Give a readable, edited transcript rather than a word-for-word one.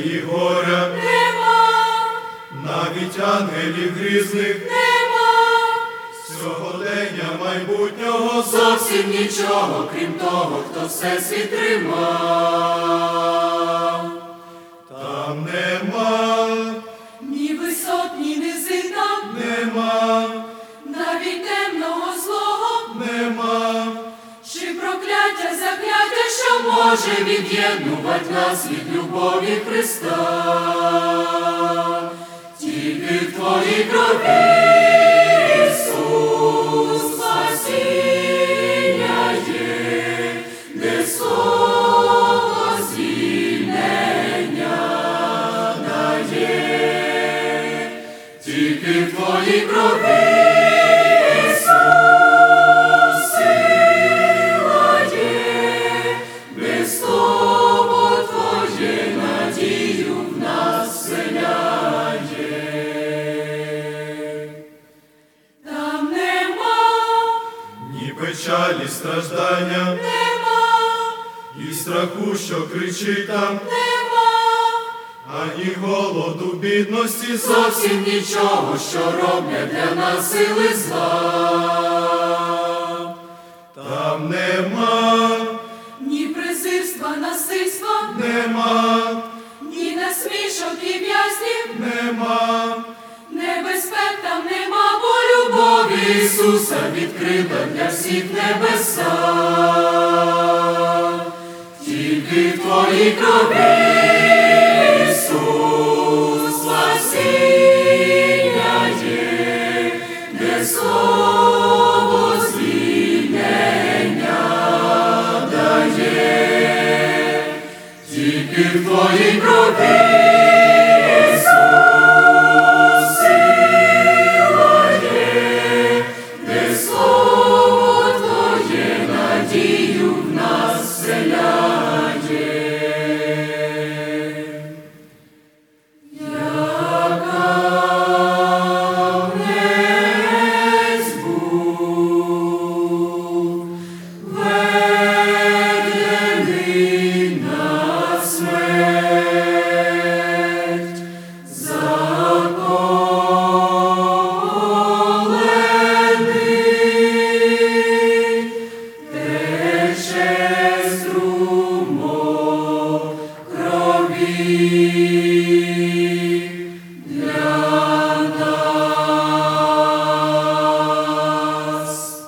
і горя, нема, навіть ангелів грізних, нема, сьогодення майбутнього зовсім нічого, крім того, хто всесвіт тримав. там нема, Ні висот, ні низин там, нема, навіть темного злого, нема, чи прокляття, закляття, що може від'єднувати нас від любові Христа. Тільки в Твоїй крові, Ісус, спасіння є, де слово звільнення дає. Тільки в Твоїй крові, Ісус, сила є, без Слово Твоє надію в нас вселяє. Там нема, ні печалі, страждання, нема, і страху, що кричить там, нема, ані голоду, бідності, зовсім нічого, що роблять для нас сили зла. там нема, Ні презирства, насильства, нема, ні насмішок і в'язнів, нема, небезпек там нема, бо любов Ісуса відкрита для всіх небеса. Тільки в Твоїй крові, Ісус, спасіння є, де слово звільнення дає. Тільки в Твоїй крові, Ісус, сила є, де слово Твоє надію в нас вселяє. Якавнець був ведений на смерть, заколений, тече струмок крові.